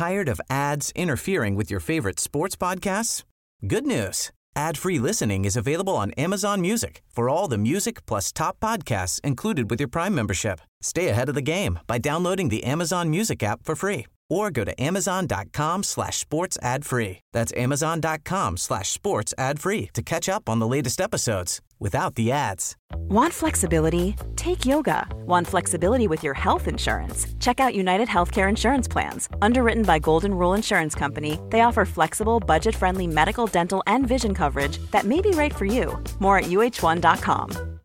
Tired of ads interfering with your favorite sports podcasts? Good news. Ad-free listening is available on Amazon Music for all the music plus top podcasts included with your Prime membership. Stay ahead of the game by downloading the Amazon Music app for free or go to amazon.com/sports ad free. That's amazon.com/sports ad free to catch up on the latest episodes without the ads. Want flexibility? Take yoga. Want flexibility with your health insurance? Check out United Healthcare Insurance Plans. Underwritten by Golden Rule Insurance Company, they offer flexible, budget-friendly medical, dental, and vision coverage that may be right for you. More at uh1.com.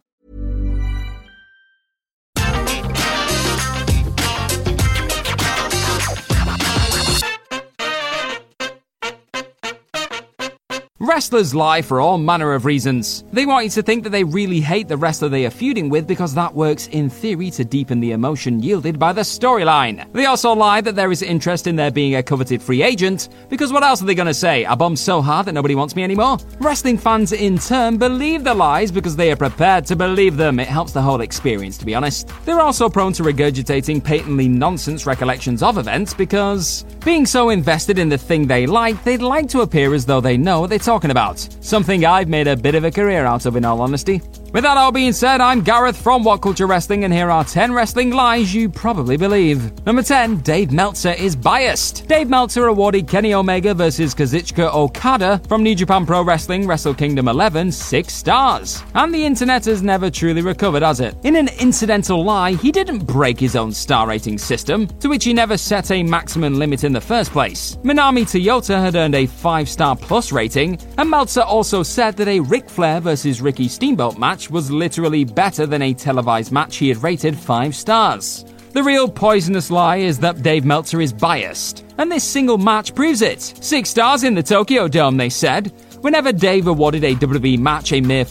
Wrestlers lie for all manner of reasons. They want you to think that they really hate the wrestler they are feuding with because that works in theory to deepen the emotion yielded by the storyline. They also lie that there is interest in there being a coveted free agent because what else are they going to say? I bombed so hard that nobody wants me anymore? Wrestling fans in turn believe the lies because they are prepared to believe them. It helps the whole experience, to be honest. They're also prone to regurgitating patently nonsense recollections of events because being so invested in the thing they like, they'd like to appear as though they know what they're talking about. Something I've made a bit of a career out of, in all honesty. With that all being said, I'm Gareth from What Culture Wrestling, and here are 10 wrestling lies you probably believe. Number 10, Dave Meltzer is biased. Dave Meltzer awarded Kenny Omega versus Kazuchika Okada from New Japan Pro Wrestling Wrestle Kingdom 11 6 stars. And the internet has never truly recovered, has it? In an incidental lie, he didn't break his own star rating system, to which he never set a maximum limit in the first place. Minami Toyota had earned a 5-star plus rating, and Meltzer also said that a Ric Flair versus Ricky Steamboat match was literally better than a televised match he had rated 5 stars. The real poisonous lie is that Dave Meltzer is biased, and this single match proves it. 6 stars in the Tokyo Dome, they said, whenever Dave awarded a WWE match a mere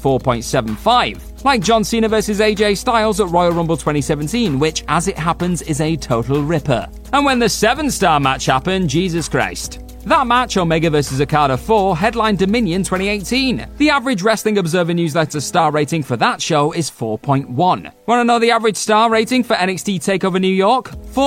4.75, like John Cena vs AJ Styles at Royal Rumble 2017, which, as it happens, is a total ripper. And when the 7-star match happened, Jesus Christ. That match, Omega vs Okada 4, headlined Dominion 2018. The average Wrestling Observer newsletter star rating for that show is 4.1. Want to know the average star rating for NXT TakeOver New York?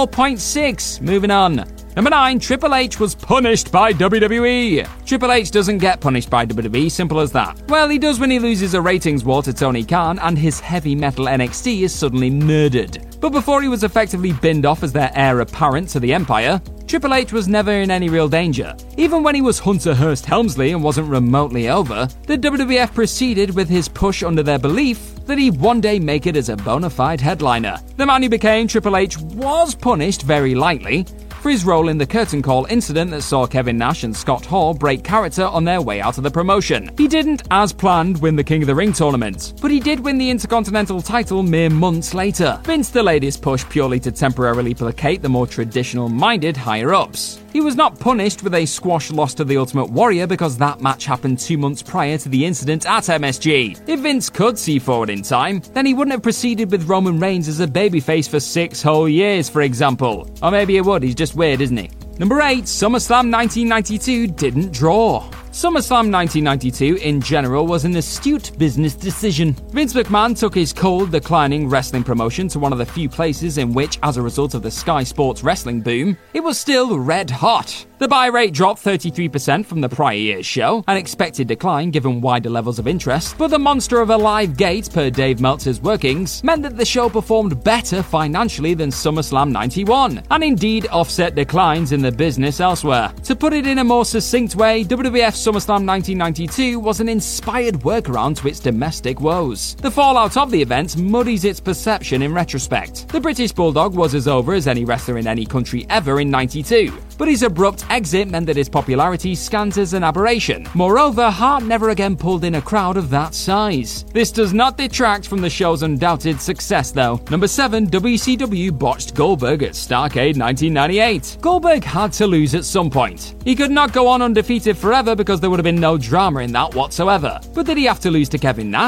4.6. Moving on. Number 9, Triple H was punished by WWE. Triple H doesn't get punished by WWE, simple as that. Well, he does when he loses a ratings war to Tony Khan and his heavy metal NXT is suddenly murdered. But before he was effectively binned off as their heir apparent to the Empire, Triple H was never in any real danger. Even when he was Hunter Hearst Helmsley and wasn't remotely over, the WWF proceeded with his push under their belief that he'd one day make it as a bona fide headliner. The man who became Triple H was punished very lightly for his role in the curtain call incident that saw Kevin Nash and Scott Hall break character on their way out of the promotion. He didn't, as planned, win the King of the Ring tournament, but he did win the Intercontinental title mere months later. Vince delayed his push purely to temporarily placate the more traditional-minded higher-ups. He was not punished with a squash loss to the Ultimate Warrior because that match happened 2 months prior to the incident at MSG. If Vince could see forward in time, then he wouldn't have proceeded with Roman Reigns as a babyface for 6 whole years, for example. Or maybe he would, he's just weird, isn't he? Number 8, SummerSlam 1992 didn't draw. SummerSlam 1992 in general was an astute business decision. Vince McMahon took his cold, declining wrestling promotion to one of the few places in which, as a result of the Sky Sports wrestling boom, it was still red hot. The buy rate dropped 33% from the prior year's show, an expected decline given wider levels of interest, but the monster of a live gate, per Dave Meltzer's workings, meant that the show performed better financially than SummerSlam 91, and indeed offset declines in the business elsewhere. To put it in a more succinct way, WWF SummerSlam 1992 was an inspired workaround to its domestic woes. The fallout of the event muddies its perception in retrospect. The British Bulldog was as over as any wrestler in any country ever in 92, but his abrupt exit meant that his popularity scans as an aberration. Moreover, Hart never again pulled in a crowd of that size. This does not detract from the show's undoubted success, though. Number 7, WCW botched Goldberg at Starrcade 1998. Goldberg had to lose at some point. He could not go on undefeated forever because there would have been no drama in that whatsoever. But did he have to lose to Kevin Nash?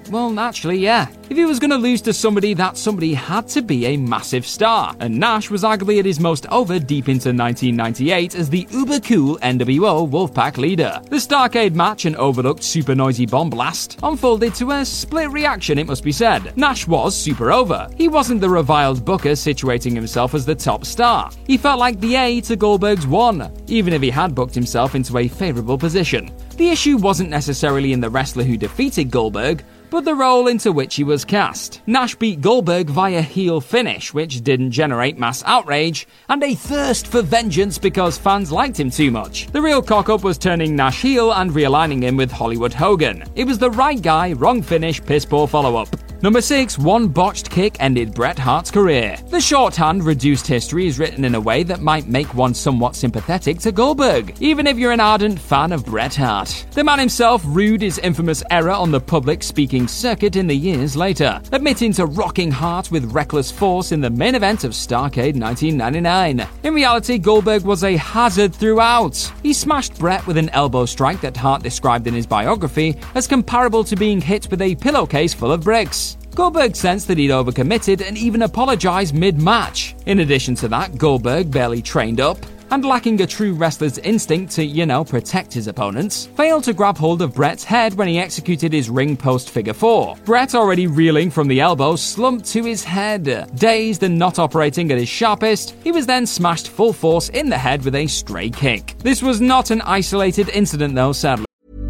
Well, actually, yeah. If he was going to lose to somebody, that somebody had to be a massive star, and Nash was arguably at his most over deep into 1998 as the uber-cool NWO Wolfpack leader. The Starrcade match, an overlooked super noisy bomb blast, unfolded to a split reaction, it must be said. Nash was super over. He wasn't the reviled booker situating himself as the top star. He felt like the A to Goldberg's 1, even if he had booked himself into a favourable position. The issue wasn't necessarily in the wrestler who defeated Goldberg, but the role into which he was cast. Nash beat Goldberg via heel finish, which didn't generate mass outrage, and a thirst for vengeance because fans liked him too much. The real cock-up was turning Nash heel and realigning him with Hollywood Hogan. It was the right guy, wrong finish, piss-poor follow-up. Number 6, one botched kick ended Bret Hart's career. The shorthand reduced history is written in a way that might make one somewhat sympathetic to Goldberg, even if you're an ardent fan of Bret Hart. The man himself rued his infamous error on the public speaking circuit in the years later, admitting to rocking Hart with reckless force in the main event of Starrcade 1999. In reality, Goldberg was a hazard throughout. He smashed Bret with an elbow strike that Hart described in his biography as comparable to being hit with a pillowcase full of bricks. Goldberg sensed that he'd overcommitted and even apologized mid-match. In addition to that, Goldberg, barely trained up, and lacking a true wrestler's instinct to, protect his opponents, failed to grab hold of Bret's head when he executed his ring post figure 4. Bret, already reeling from the elbow, slumped to his head. Dazed and not operating at his sharpest, he was then smashed full force in the head with a stray kick. This was not an isolated incident though, sadly.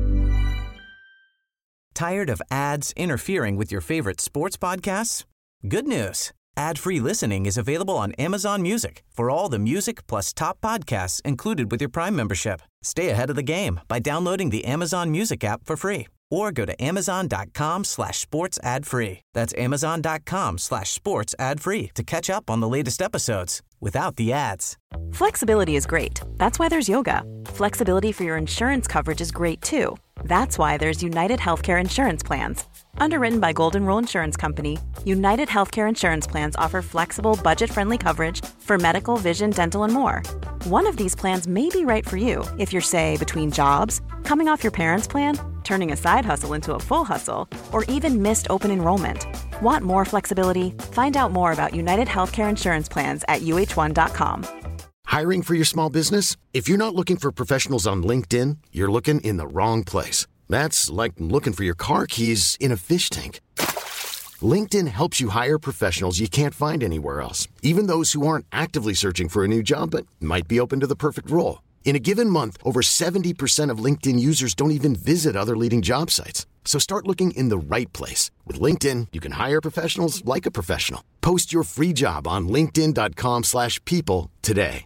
Tired of ads interfering with your favorite sports podcasts? Good news. Ad-free listening is available on Amazon Music for all the music plus top podcasts included with your Prime membership. Stay ahead of the game by downloading the Amazon Music app for free or go to amazon.com/sports ad free. That's amazon.com/sports ad free to catch up on the latest episodes without the ads. Flexibility is great. That's why there's yoga. Flexibility for your insurance coverage is great too. That's why there's United Healthcare Insurance Plans. Underwritten by Golden Rule Insurance Company, United Healthcare Insurance Plans offer flexible, budget-friendly coverage for medical, vision, dental, and more. One of these plans may be right for you if you're, say, between jobs, coming off your parents' plan, turning a side hustle into a full hustle, or even missed open enrollment. Want more flexibility? Find out more about United Healthcare Insurance Plans at uh1.com. Hiring for your small business? If you're not looking for professionals on LinkedIn, you're looking in the wrong place. That's like looking for your car keys in a fish tank. LinkedIn helps you hire professionals you can't find anywhere else, even those who aren't actively searching for a new job but might be open to the perfect role. In a given month, over 70% of LinkedIn users don't even visit other leading job sites. So start looking in the right place. With LinkedIn, you can hire professionals like a professional. Post your free job on linkedin.com/people today.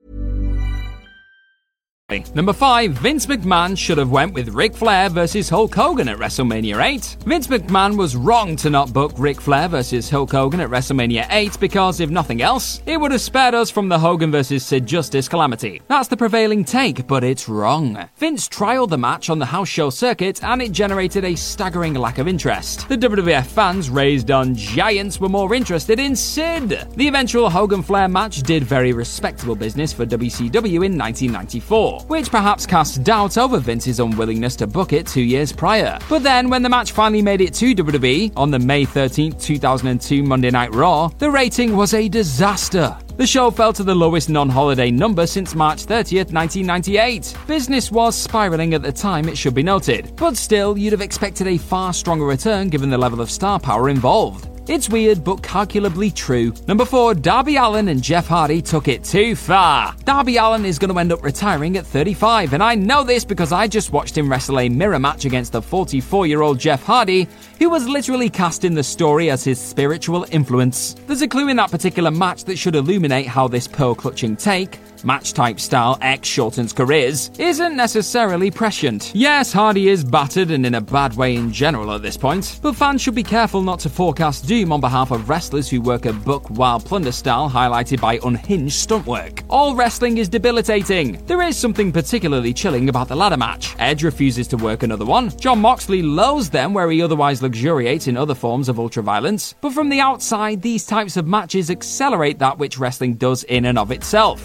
Number 5, Vince McMahon should have went with Ric Flair versus Hulk Hogan at WrestleMania 8. Vince McMahon was wrong to not book Ric Flair versus Hulk Hogan at WrestleMania 8 because, if nothing else, it would have spared us from the Hogan versus Sid Justice calamity. That's the prevailing take, but it's wrong. Vince trialed the match on the house show circuit and it generated a staggering lack of interest. The WWF fans, raised on giants, were more interested in Sid. The eventual Hogan-Flair match did very respectable business for WCW in 1994. Which perhaps casts doubt over Vince's unwillingness to book it 2 years prior. But then, when the match finally made it to WWE on the May 13th, 2002 Monday Night Raw, the rating was a disaster. The show fell to the lowest non-holiday number since March 30th, 1998. Business was spiraling at the time, it should be noted. But still, you'd have expected a far stronger return given the level of star power involved. It's weird, but calculably true. Number 4, Darby Allin and Jeff Hardy took it too far. Darby Allin is going to end up retiring at 35, and I know this because I just watched him wrestle a mirror match against the 44-year-old Jeff Hardy, who was literally cast in the story as his spiritual influence. There's a clue in that particular match that should illuminate how this pearl-clutching take, match-type style X shortens careers, isn't necessarily prescient. Yes, Hardy is battered and in a bad way in general at this point, but fans should be careful not to forecast doom on behalf of wrestlers who work a buck wild plunder style highlighted by unhinged stunt work. All wrestling is debilitating. There is something particularly chilling about the ladder match. Edge refuses to work another one. Jon Moxley loathes them where he otherwise luxuriates in other forms of ultraviolence. But from the outside, these types of matches accelerate that which wrestling does in and of itself. Ruthless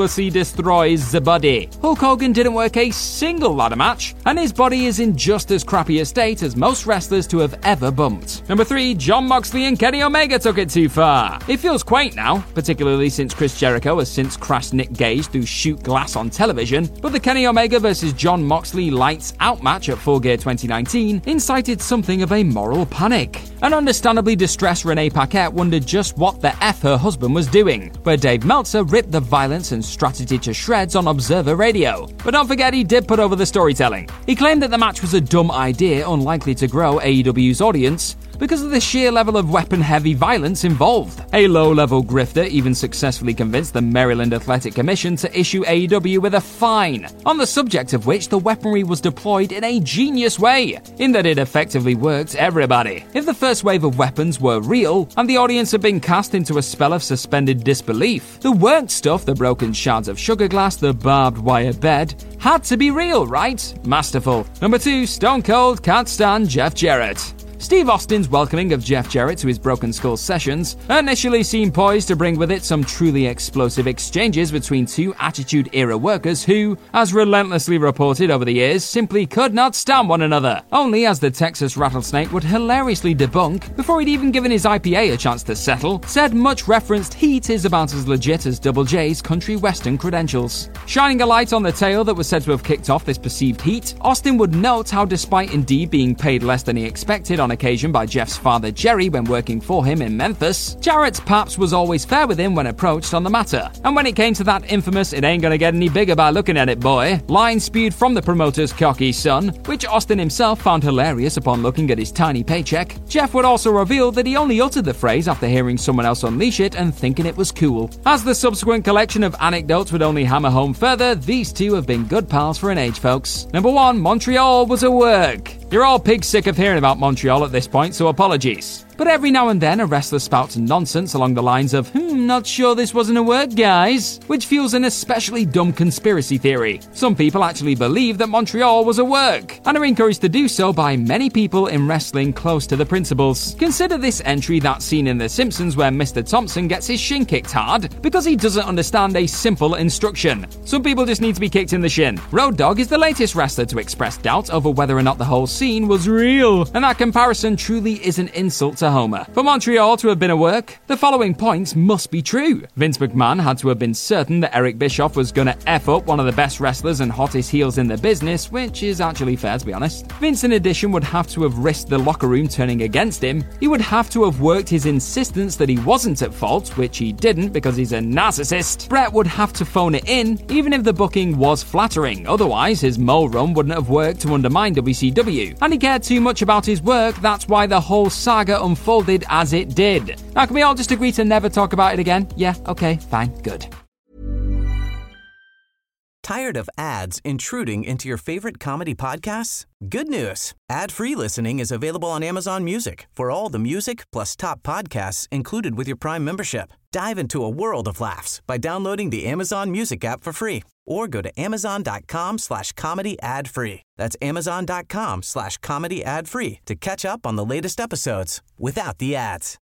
ruthlessly destroys the body. Hulk Hogan didn't work a single ladder match, and his body is in just as crappy a state as most wrestlers to have ever bumped. Number 3, Jon Moxley and Kenny Omega took it too far. It feels quaint now, particularly since Chris Jericho has since crashed Nick Gage through shoot glass on television, but the Kenny Omega vs Jon Moxley Lights Out match at Full Gear 2019 incited something of a moral panic. An understandably distressed Renee Paquette wondered just what the F her husband was doing, where Dave Meltzer ripped the violence and strategy to shreds on Observer Radio. But don't forget, he did put over the storytelling. He claimed that the match was a dumb idea, unlikely to grow AEW's audience, because of the sheer level of weapon-heavy violence involved. A low-level grifter even successfully convinced the Maryland Athletic Commission to issue AEW with a fine, on the subject of which the weaponry was deployed in a genius way, in that it effectively worked everybody. If the first wave of weapons were real, and the audience had been cast into a spell of suspended disbelief, the worked stuff, the broken shards of sugar glass, the barbed wire bed, had to be real, right? Masterful. Number 2, Stone Cold can't stand Jeff Jarrett. Steve Austin's welcoming of Jeff Jarrett to his Broken Skull sessions initially seemed poised to bring with it some truly explosive exchanges between two Attitude Era workers who, as relentlessly reported over the years, simply could not stand one another. Only, as the Texas Rattlesnake would hilariously debunk, before he'd even given his IPA a chance to settle, said much referenced heat is about as legit as Double J's country western credentials. Shining a light on the tale that was said to have kicked off this perceived heat, Austin would note how despite indeed being paid less than he expected on occasion by Jeff's father Jerry when working for him in Memphis, Jarrett's paps was always fair with him when approached on the matter. And when it came to that infamous "it ain't gonna get any bigger by looking at it, boy" line spewed from the promoter's cocky son, which Austin himself found hilarious upon looking at his tiny paycheck, Jeff would also reveal that he only uttered the phrase after hearing someone else unleash it and thinking it was cool. As the subsequent collection of anecdotes would only hammer home further, these two have been good pals for an age, folks. Number 1, Montreal was a work. You're all pig sick of hearing about Montreal at this point, so apologies. But every now and then a wrestler spouts nonsense along the lines of, not sure this wasn't a work, guys, which fuels an especially dumb conspiracy theory. Some people actually believe that Montreal was a work, and are encouraged to do so by many people in wrestling close to the principles. Consider this entry that scene in The Simpsons where Mr. Thompson gets his shin kicked hard because he doesn't understand a simple instruction. Some people just need to be kicked in the shin. Road Dogg is the latest wrestler to express doubt over whether or not the whole scene was real, and that comparison truly is an insult to Homer. For Montreal to have been a work, the following points must be true. Vince McMahon had to have been certain that Eric Bischoff was gonna F up one of the best wrestlers and hottest heels in the business, which is actually fair to be honest. Vince in addition would have to have risked the locker room turning against him. He would have to have worked his insistence that he wasn't at fault, which he didn't because he's a narcissist. Brett would have to phone it in, even if the booking was flattering, otherwise his mole run wouldn't have worked to undermine WCW. And he cared too much about his work, that's why the whole saga unfolded as it did. Now, can we all just agree to never talk about it again? Yeah, okay, fine, good. Tired of ads intruding into your favorite comedy podcasts? Good news. Ad-free listening is available on Amazon Music for all the music plus top podcasts included with your Prime membership. Dive into a world of laughs by downloading the Amazon Music app for free or go to amazon.com/comedy ad-free. That's amazon.com/comedy ad-free to catch up on the latest episodes without the ads.